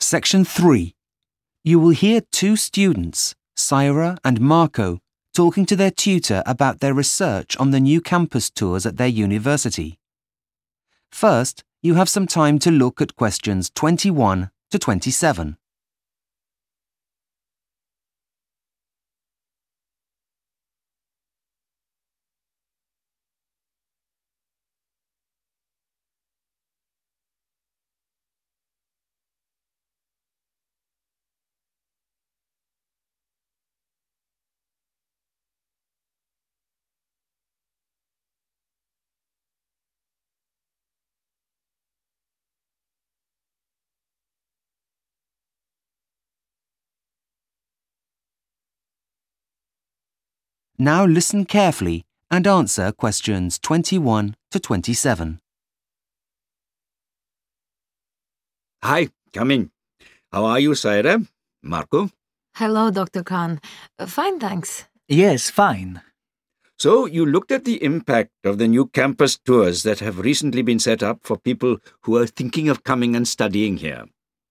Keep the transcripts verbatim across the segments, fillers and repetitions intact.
Section three. You will hear two students, Syra and Marco, talking to their tutor about their research on the new campus tours at their university. First, you have some time to look at questions twenty-one to twenty-seven. Now listen carefully and answer questions twenty-one to twenty-seven. Hi, come in. How are you, Syra? Marco? Hello, Doctor Khan. Uh, Fine, thanks. Yes, fine. So, you looked at the impact of the new campus tours that have recently been set up for people who are thinking of coming and studying here.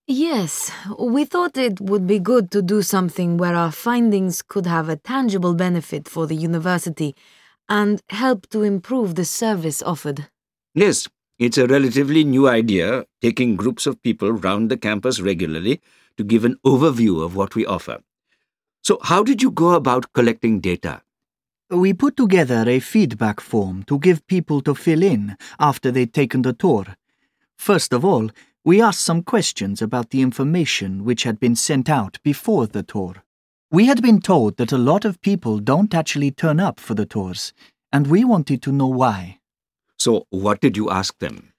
Yes, we thought it would be good to do something where our findings could have a tangible benefit for the university and help to improve the service offered. Yes, it's a relatively new idea, taking groups of people round the campus regularly to give an overview of what we offer. So, how did you go about collecting data? We put together a feedback form to give people to fill in after they'd taken the tour. First of all, we asked some questions about the information which had been sent out before the tour. We had been told that a lot of people don't actually turn up for the tours, and we wanted to know why. So, what did you ask them?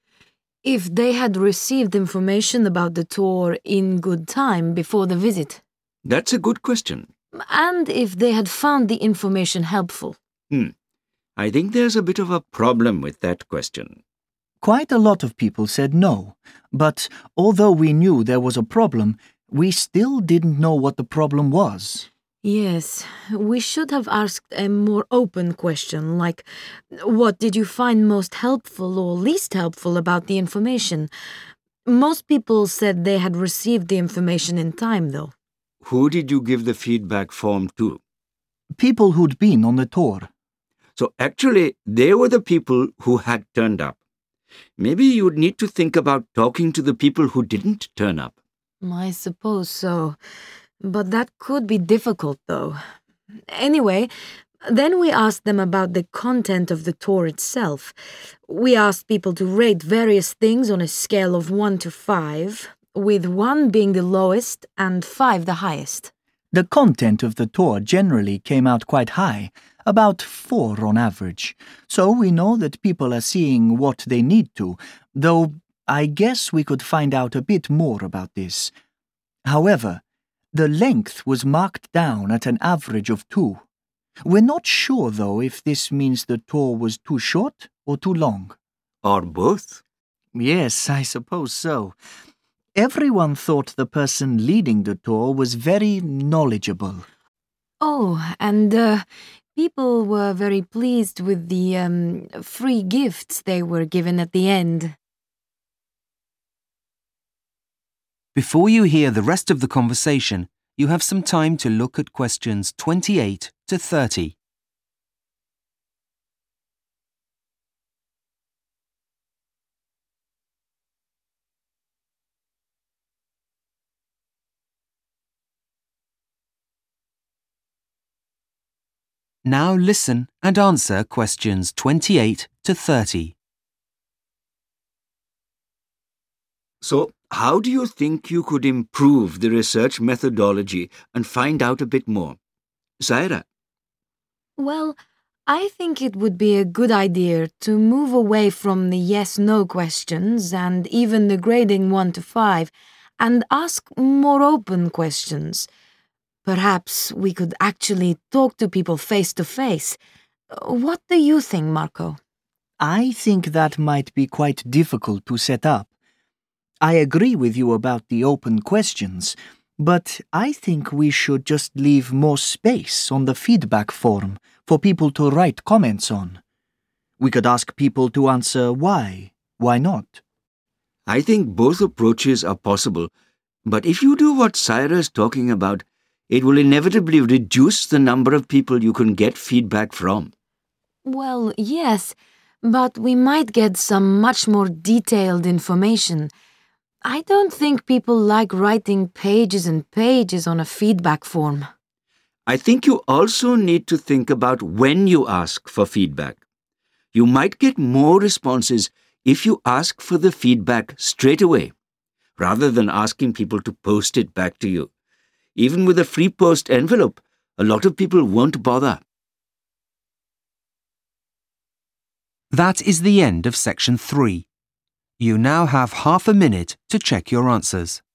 If they had received information about the tour in good time before the visit, That's a good question. and if they had found the information helpful. Hmm. I think there's a bit of a problem with that question. Quite a lot of people said no, but although we knew there was a problem, we still didn't know what the problem was. Yes, we should have asked a more open question, like, what did you find most helpful or least helpful about the information? Most people said they had received the information in time, though. Who did you give the feedback form to? People who'd been on the tour. So, actually, they were the people who had turned up. Maybe you'd need to think about talking to the people who didn't turn up. I suppose so. But that could be difficult, though. Anyway, then we asked them about the content of the tour itself. We asked people to rate various things on a scale of one to five, with one being the lowest and five the highest. The content of the tour generally came out quite high, about four on average, so we know that people are seeing what they need to, though I guess we could find out a bit more about this. However, the length was marked down at an average of two. We're not sure, though, if this means the tour was too short or too long. Or both. Yes, I suppose so. Everyone thought the person leading the tour was very knowledgeable. Oh, and uh, people were very pleased with the um, free gifts they were given at the end. Before you hear the rest of the conversation, you have some time to look at questions twenty-eight to thirty. Now listen and answer questions twenty-eight to thirty. So, how do you think you could improve the research methodology and find out a bit more? Syra? Well, I think it would be a good idea to move away from the yes-no questions and even the grading one to five and ask more open questions. Perhaps we could actually talk to people face to face. What do you think, Marco? I think that might be quite difficult to set up. I agree with you about the open questions, but I think we should just leave more space on the feedback form for people to write comments on. We could ask people to answer why, why not. I think both approaches are possible, But if you do what Saira is talking about, it will inevitably reduce the number of people you can get feedback from. Well, yes, but we might get some much more detailed information. I don't think people like writing pages and pages on a feedback form. I think you also need to think about when you ask for feedback. You might get more responses if you ask for the feedback straight away, rather than asking people to post it back to you. Even with a free post envelope, a lot of people won't bother. That is the end of section three. You now have half a minute to check your answers.